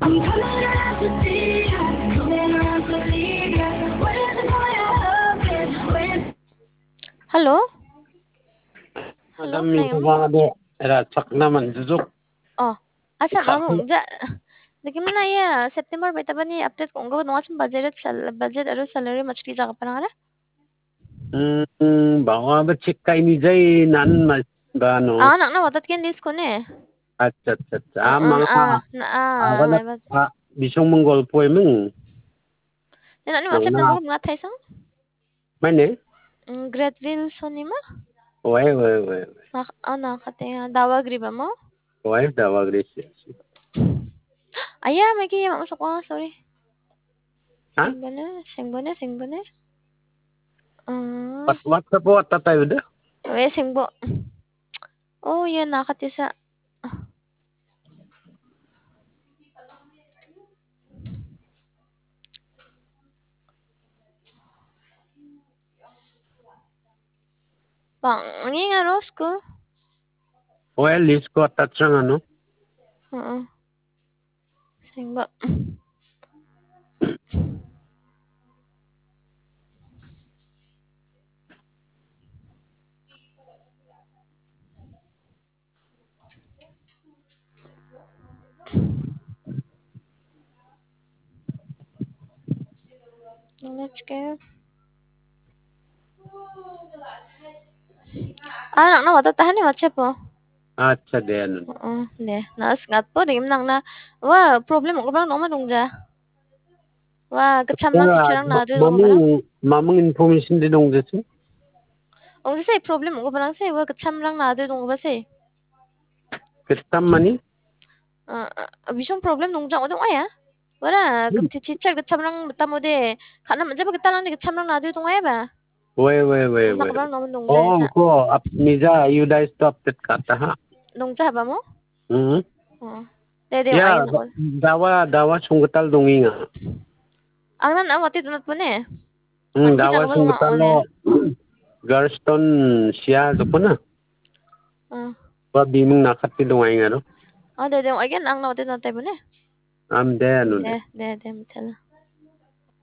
Hello? Hello, Madam yung name? kumado, era tsak naman duduk. Oh, asa mamong ja. Lagi mo na ya September ba ba ni update kung gawin nga sa budget aro salary much pizza ka pa na nga. Baka ba check kay ni Jay nan mas ba no? Ah, nak na watat kin list ko ni. At Un mga na ako na may ba. bisong Mongol po mong. Yan ni Yung update na, na mga tay sang. mane? Greatville so ni ma. Oy. Nak ana kate dawag ri ba mo? Oy, tawag rin siya. Aya may kaya masuk ko sorry. Ha? Singbone. What sa po at tayo da? We singbo. Oh, yan nakatisa. Bang, nga Rosco. Well, list ko at siyang ano? Oo. Singbo. Let's go. Anak na watatahan ni WhatsApp po. At sa din. Oo, ne. Naas ngat po di nang na. Wa problem ko bang no manungja. Wa kachamang teacher ang nado ko bang. Mamang information din nung dito. O say problem ko bang say wa kachamang nado ko ba say. Kitam mani? Bisong problem nungja ko dong aya. Wala, teacher kachamang tamo de. Kana man jaba katalang ni kachamang nado ko aya ba. Wait. Nakabang no nungja. Oh, ko nija you guys stop it kata ha. Nungja ba mo? Oo. Dede Ya, ay no. dawa sunggutal donginga. Ang nan awati tunat po ne. Dawa sunggutal lo Garston siya do po na. Ba bimong nakatilungay nga no. Dede again ang nawati tunat po ne. Am de ano. De, mitala.